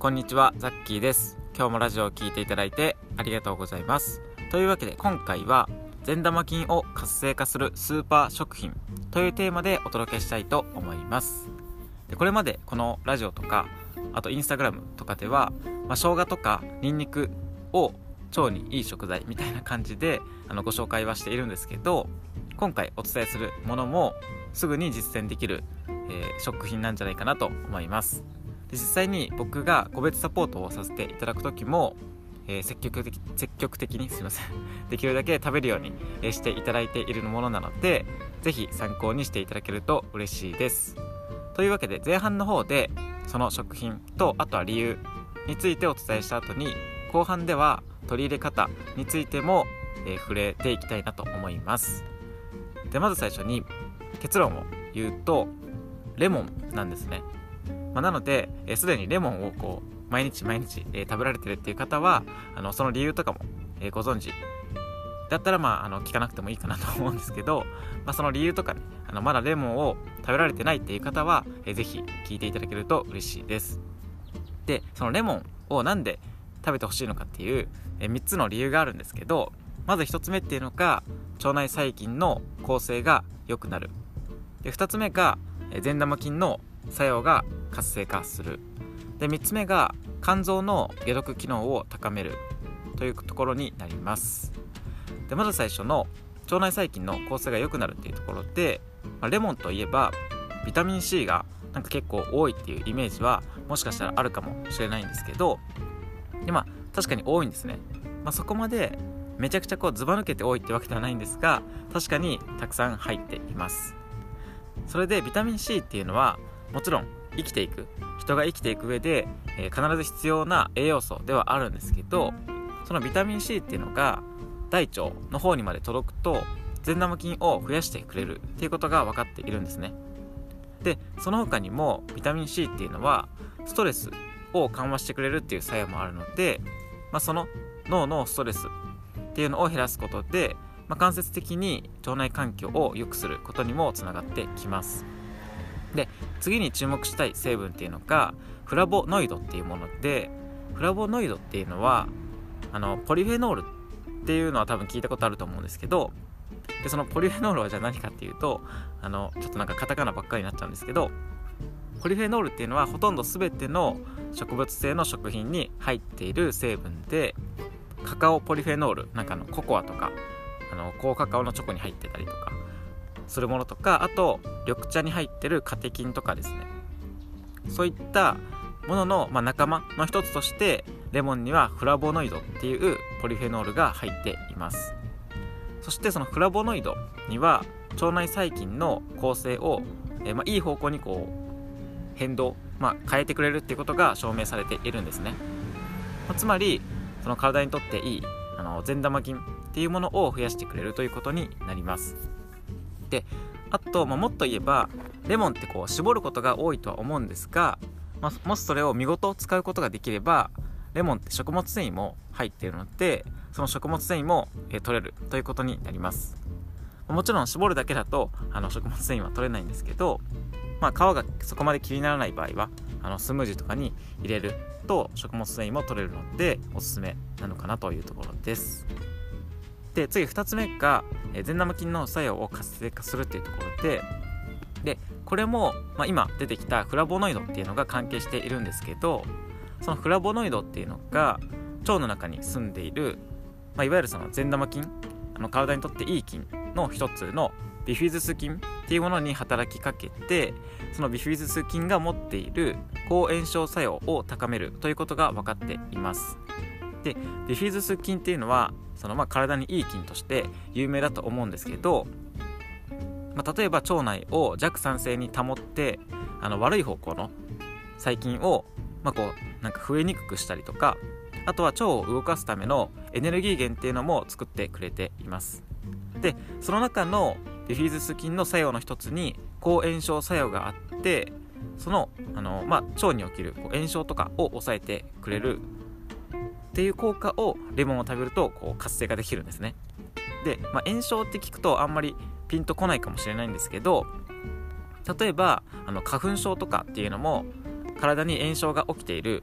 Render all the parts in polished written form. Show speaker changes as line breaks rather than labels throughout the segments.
こんにちは、ザッキーです。今日もラジオを聞いていただいてありがとうございます。というわけで今回は善玉菌を活性化するスーパー食品というテーマでお届けしたいと思います。でこれまでこのラジオとかあとインスタグラムとかでは、生姜とかニンニクを腸にいい食材みたいな感じでご紹介はしているんですけど、今回お伝えするものもすぐに実践できる、食品なんじゃないかなと思います。で実際に僕が個別サポートをさせていただく時も、積極的にすいませんできるだけ食べるように、していただいているものなので、ぜひ参考にしていただけると嬉しいです。というわけで前半の方でその食品とあとは理由についてお伝えした後に、後半では取り入れ方についても、触れていきたいなと思います。でまず最初に結論を言うとレモンなんですね。なので、すでにレモンを毎日、食べられてるっていう方はその理由とかも、ご存知だったら聞かなくてもいいかなと思うんですけど、その理由とかね、まだレモンを食べられてないっていう方は、ぜひ聞いていただけると嬉しいです。でそのレモンをなんで食べてほしいのかっていう、3つの理由があるんですけど、まず1つ目っていうのが腸内細菌の構成が良くなる。で2つ目が善玉菌の作用が活性化する。で3つ目が肝臓の解毒機能を高めるというところになります。でまず最初の腸内細菌の構成が良くなるっていうところで、レモンといえばビタミン C が結構多いっていうイメージはもしかしたらあるかもしれないんですけど、で確かに多いんですね。そこまでめちゃくちゃずば抜けて多いってわけではないんですが、確かにたくさん入っています。それでビタミン C っていうのはもちろん人が生きていく上で、必ず必要な栄養素ではあるんですけど、そのビタミン C っていうのが大腸の方にまで届くと善玉菌を増やしてくれるっていうことが分かっているんですね。でその他にもビタミン C っていうのはストレスを緩和してくれるっていう作用もあるので、その脳のストレスっていうのを減らすことで、間接的に腸内環境を良くすることにもつながってきます。で次に注目したい成分っていうのがフラボノイドっていうもので、フラボノイドっていうのはポリフェノールっていうのは多分聞いたことあると思うんですけど、でそのポリフェノールはじゃあ何かっていうと、ちょっとカタカナばっかりになっちゃうんですけど、ポリフェノールっていうのはほとんど全ての植物性の食品に入っている成分で、カカオポリフェノールココアとか高カカオのチョコに入ってたりとかするものとか、あと緑茶に入ってるカテキンとかですね、そういったものの、仲間の一つとしてレモンにはフラボノイドっていうポリフェノールが入っています。そしてそのフラボノイドには腸内細菌の構成を、いい方向に変動、変えてくれるっていうことが証明されているんですね。つまりその体にとっていい善玉菌っていうものを増やしてくれるということになります。であと、もっと言えばレモンって絞ることが多いとは思うんですが、もしそれを見事使うことができれば、レモンって食物繊維も入っているので、その食物繊維も、取れるということになります。もちろん絞るだけだと食物繊維は取れないんですけど、皮がそこまで気にならない場合はスムージーとかに入れると食物繊維も取れるのでおすすめなのかなというところです。で次2つ目が善玉菌の作用を活性化するっていうところで、これも、今出てきたフラボノイドっていうのが関係しているんですけど、そのフラボノイドっていうのが腸の中に住んでいる、いわゆるその善玉菌、体にとっていい菌の一つのビフィズス菌っていうものに働きかけて、そのビフィズス菌が持っている抗炎症作用を高めるということが分かっています。でビフィズス菌っていうのは体にいい菌として有名だと思うんですけど、例えば腸内を弱酸性に保って悪い方向の細菌を増えにくくしたりとか、あとは腸を動かすためのエネルギー源っていうのも作ってくれています。でその中のビフィズス菌の作用の一つに抗炎症作用があって、その腸に起きる炎症とかを抑えてくれるっていう効果をレモンを食べると活性化できるんですね。で、炎症って聞くとあんまりピンとこないかもしれないんですけど、例えば花粉症とかっていうのも体に炎症が起きている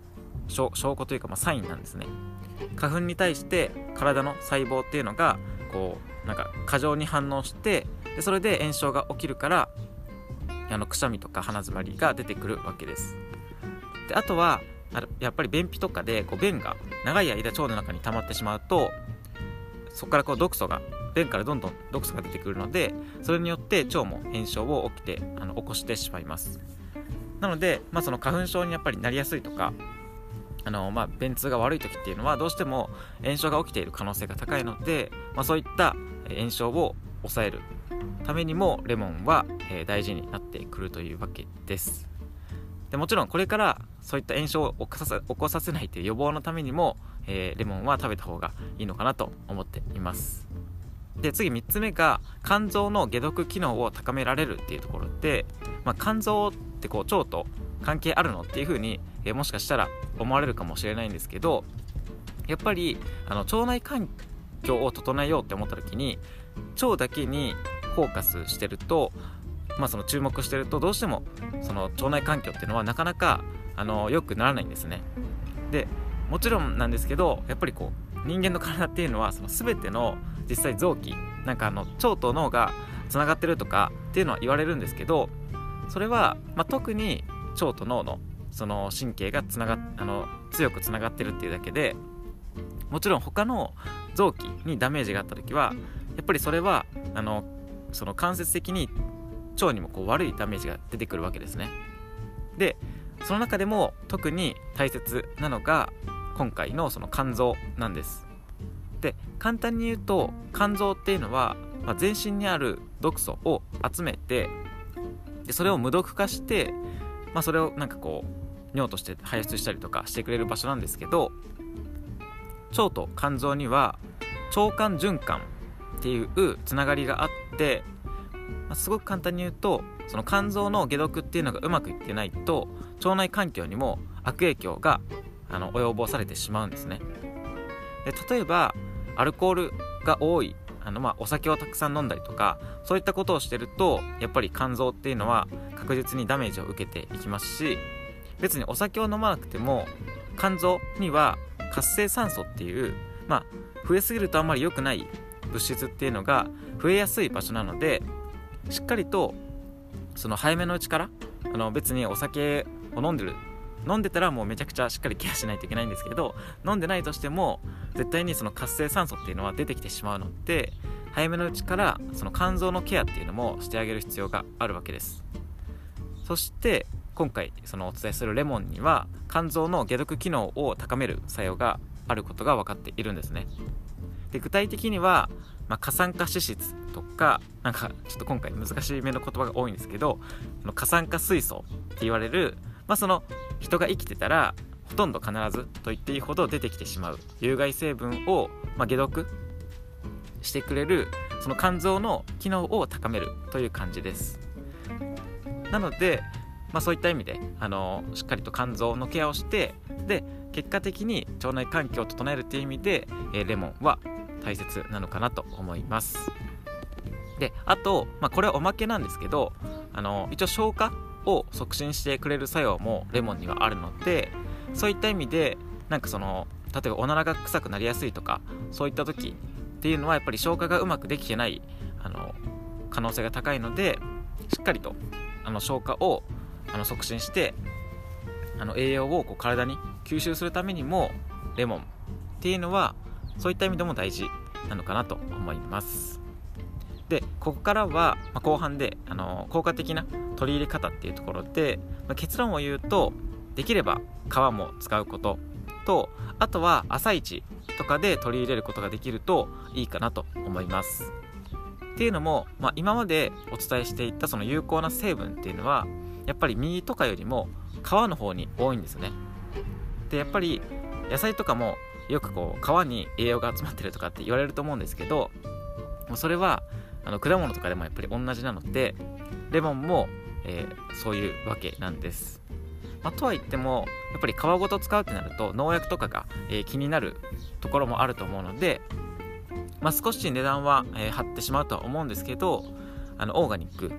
証拠というか、サインなんですね。花粉に対して体の細胞っていうのがこうなんか過剰に反応して、でそれで炎症が起きるからくしゃみとか鼻詰まりが出てくるわけです。であとはやっぱり便秘とかで便が長い間腸の中に溜まってしまうと、そこから便からどんどん毒素が出てくるので、それによって腸も炎症を起こしてしまいます。なので、その花粉症にやっぱりなりやすいとか便通が悪い時っていうのはどうしても炎症が起きている可能性が高いので、そういった炎症を抑えるためにもレモンは大事になってくるというわけです。でもちろんこれからそういった炎症を起こさせないという予防のためにも、レモンは食べた方がいいのかなと思っています。で次3つ目が肝臓の解毒機能を高められるっていうところで、肝臓って腸と関係あるのっていう風にもしかしたら思われるかもしれないんですけど、やっぱり腸内環境を整えようって思った時に腸だけにフォーカスしてると、その注目してるとどうしてもその腸内環境っていうのはなかなか良くならないんですね。でもちろんなんですけど、やっぱり人間の体っていうのはその全ての実際臓器腸と脳がつながってるとかっていうのは言われるんですけど、それは、特に腸と脳のその神経が強くつながってるっていうだけで、もちろん他の臓器にダメージがあった時はやっぱりそれはその間接的に腸にも悪いダメージが出てくるわけですね。でその中でも特に大切なのが今回のその肝臓なんです。で簡単に言うと肝臓っていうのは、全身にある毒素を集めて、でそれを無毒化して、それを尿として排出したりとかしてくれる場所なんですけど、腸と肝臓には腸間循環っていうつながりがあって、すごく簡単に言うとその肝臓の解毒っていうのがうまくいってないと腸内環境にも悪影響が及ぼされてしまうんですね。で例えばアルコールが多いお酒をたくさん飲んだりとか、そういったことをしてるとやっぱり肝臓っていうのは確実にダメージを受けていきますし、別にお酒を飲まなくても肝臓には活性酸素っていう増えすぎるとあんまり良くない物質っていうのが増えやすい場所なので、しっかりとその早めのうちから別にお酒を飲んでたらもうめちゃくちゃしっかりケアしないといけないんですけど、飲んでないとしても絶対にその活性酸素っていうのは出てきてしまうので、早めのうちからその肝臓のケアっていうのもしてあげる必要があるわけです。そして今回お伝えするレモンには肝臓の解毒機能を高める作用があることが分かっているんですね。で具体的には、過酸化脂質とかちょっと今回難しいめの言葉が多いんですけど、過酸化水素って言われる、その人が生きてたらほとんど必ずと言っていいほど出てきてしまう有害成分を、解毒してくれるその肝臓の機能を高めるという感じです。なので、そういった意味でしっかりと肝臓のケアをして、で結果的に腸内環境を整えるという意味で、レモンは大切なのかなと思います。であと、これはおまけなんですけど、一応消化を促進してくれる作用もレモンにはあるので、そういった意味で例えばおならが臭くなりやすいとか、そういった時っていうのはやっぱり消化がうまくできてない可能性が高いので、しっかりと消化を促進して栄養を体に吸収するためにもレモンっていうのはそういった意味でも大事なのかなと思います。でここからは、後半で効果的な取り入れ方っていうところで、結論を言うと、できれば皮も使うことと、あとは朝一とかで取り入れることができるといいかなと思います。っていうのも、今までお伝えしていたその有効な成分っていうのはやっぱり実とかよりも皮の方に多いんですね。でやっぱり野菜とかもよく皮に栄養が集まってるとかって言われると思うんですけど、それは果物とかでもやっぱり同じなので、レモンも、そういうわけなんです。とは言ってもやっぱり皮ごと使うってなると農薬とかが、気になるところもあると思うので、少し値段は張ってしまうとは思うんですけど、オーガニック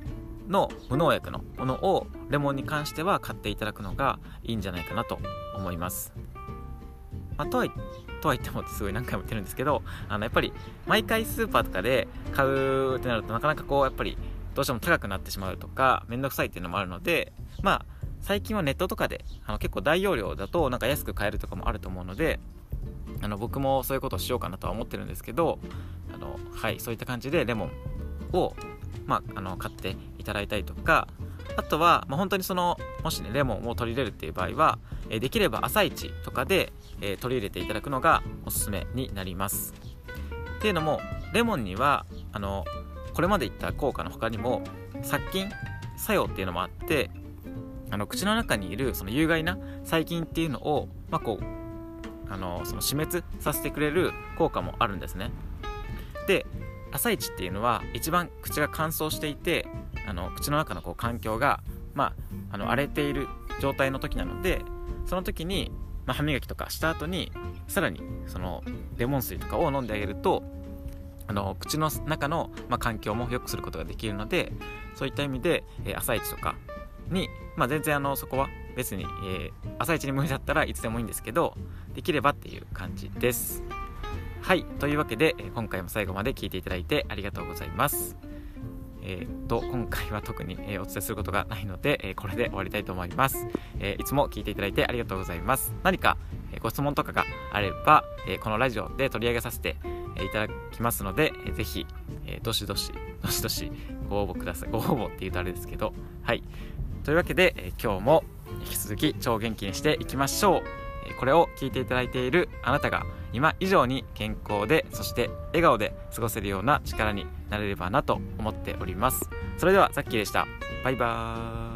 の無農薬のものをレモンに関しては買っていただくのがいいんじゃないかなと思います。とは言ってもすごい何回も言ってるんですけど、やっぱり毎回スーパーとかで買うってなるとなかなかやっぱりどうしても高くなってしまうとかめんどくさいっていうのもあるので、最近はネットとかで結構大容量だと安く買えるとかもあると思うので、僕もそういうことをしようかなとは思ってるんですけど、そういった感じでレモンを、買っていただいたりとか、あとは、本当にもしねレモンを取り入れるっていう場合は、できれば朝一とかで、取り入れていただくのがおすすめになります。っていうのもレモンにはこれまで言った効果の他にも殺菌作用っていうのもあって、口の中にいるその有害な細菌っていうのを、その死滅させてくれる効果もあるんですね。で、朝一っていうのは一番口が乾燥していて口の中の環境が、荒れている状態の時なので、その時に、歯磨きとかした後にさらにそのレモン水とかを飲んであげると口の中の、環境も良くすることができるので、そういった意味で、朝一とかに、全然そこは別に、朝一に無理だったらいつでもいいんですけど、できればっていう感じです。というわけで、今回も最後まで聞いていただいてありがとうございます。今回は特に、お伝えすることがないので、これで終わりたいと思います。いつも聞いていただいてありがとうございます。何か、ご質問とかがあれば、このラジオで取り上げさせていただきますので、ぜひ、どしどしご応募ください。ご応募って言うとあれですけど、というわけで、今日も引き続き超元気にしていきましょう。これを聞いていただいているあなたが今以上に健康で、そして笑顔で過ごせるような力になれればなと思っております。それではザッキーでした。バイバーイ。